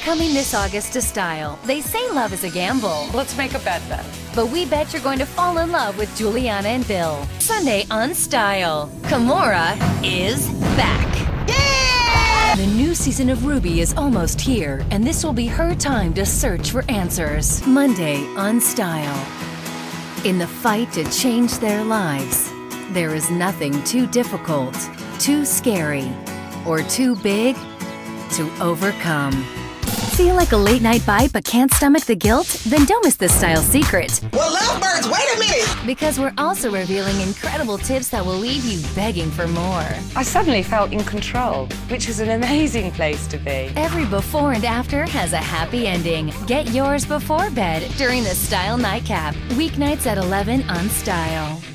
Coming this August to Style. They say love is a gamble. Let's make a bet then. But we bet you're going to fall in love with Juliana and Bill. Sunday on Style. Kimora is back. Yeah! The new season of Ruby is almost here, and this will be her time to search for answers. Monday on Style. In the fight to change their lives, there is nothing too difficult, too scary, or too big to overcome. Feel like a late-night bite but can't stomach the guilt? Then don't miss this Style secret. Well, lovebirds, wait a minute! Because we're also revealing incredible tips that will leave you begging for more. I suddenly felt in control, which is an amazing place to be. Every before and after has a happy ending. Get yours before bed during the Style Nightcap. Weeknights at 11 on Style.